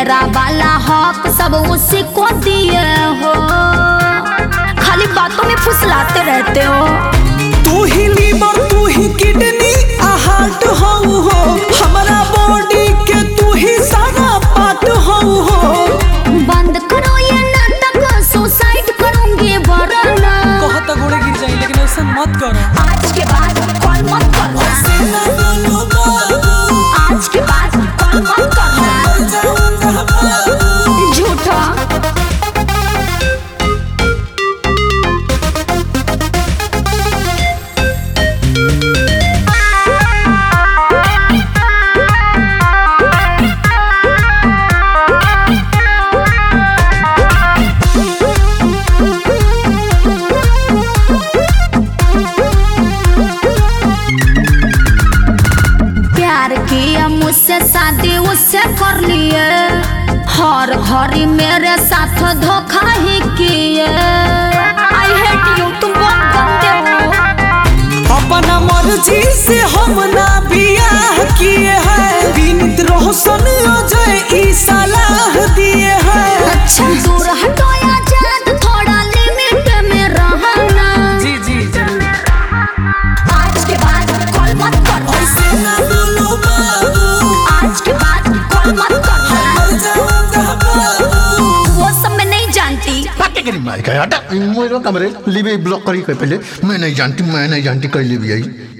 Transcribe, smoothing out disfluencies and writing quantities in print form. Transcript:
मेरा वाला हक सब उसी को दिए हो, खाली बातों में फुसलाते रहते हो। तू ही लीवर तू ही किडनी हार्ट हो, हमारा बॉडी के तू ही सारा पार्ट हो। बंद करो ये नाटक, सुसाइड करूंगी वरना। कहता घोड़े गिर जाए लेकिन ऐसा मत करो। आज के बाद कॉल मत करना, आज के बाद कॉल मत करना झूठा। मुझसे शादी उससे कर लिए, हर घड़ी मेरे साथ धोखा ही किए। आई हेट यू, तुम बहुत गंदे हो। अपना मर्जी से हम ना बियाह किए हैं, विनीत रोशन अजय ई सलाह दिए हैं। अच्छा दूर हटो या जान, थोड़ा लिमिट में रहना। जी जी जरूर। आज के बाद कॉल मत करना, आज के बाद कॉल मत करना, वो सब मैं नहीं जानती। कमरे ब्लॉक करी पहले मैं नहीं जानती कर ले भी आई।